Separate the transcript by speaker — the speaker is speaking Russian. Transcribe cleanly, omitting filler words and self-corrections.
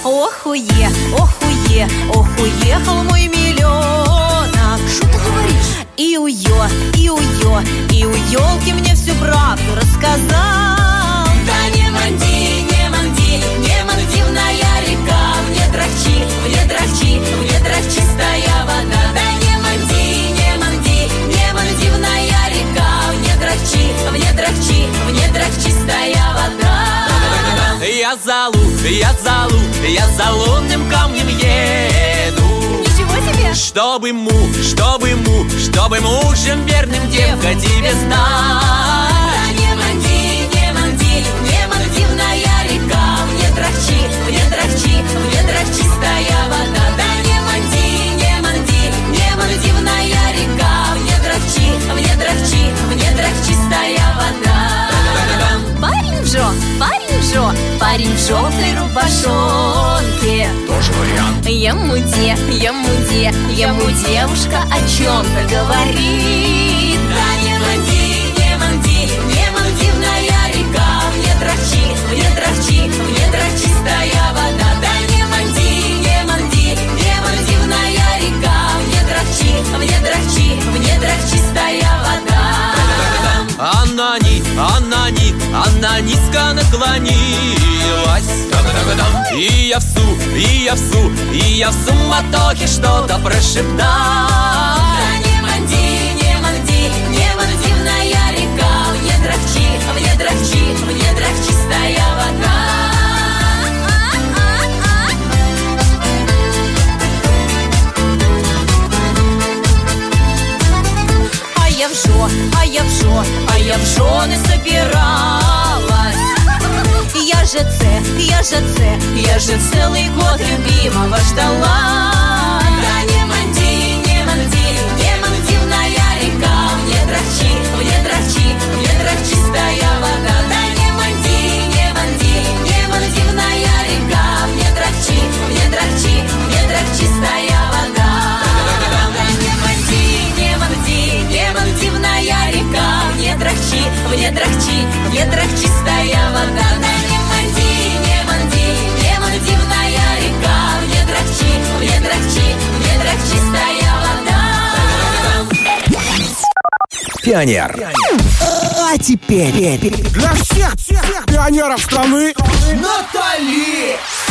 Speaker 1: ох, уехал мой миллионок.
Speaker 2: Что ты говоришь?
Speaker 1: И у елки мне всю правду рассказал.
Speaker 2: Да не манди, Мальдивная река. Мне дрожь чистая вода. Да не манди, Мальдивная река. Мне дрожь чистая вода.
Speaker 3: Я за лунным камнем еду.
Speaker 1: Ничего себе!
Speaker 3: Чтобы мужем верным девка тебе стать.
Speaker 2: Да не манди, Мальдивная река. Мне дрожь чистая вода. Да не манди, Мальдивная река. Мне дрожь чистая вода.
Speaker 1: Парень в желтой рубашонке.
Speaker 3: Тоже вариант.
Speaker 1: Ему девушка о чем-то говорит.
Speaker 2: Да не манди, Мальдивная река. Мне дрожь чистая вода. Да не манди, Мальдивная река. Мне дрожь чистая вода.
Speaker 3: Она низко наклонилась. И я в суматохе что-то прошептал.
Speaker 2: Да не манди, Мальдивная река. Мне дрожь чистая вода.
Speaker 1: А я в жены собиралась. Я же целый год любимого ждала.
Speaker 2: Да не манди, Мальдивная река. Мне дрожь чистая вода. Да не манди, Мальдивная река. Мне дрожь чистая вода. Да не манди, Мальдивная река. Мне дрожь чистая вода. Да не манди, Мальдивная река. Мне дрожь чистая вода.
Speaker 4: Пионер. А теперь
Speaker 5: Для всех пионеров страны Натали!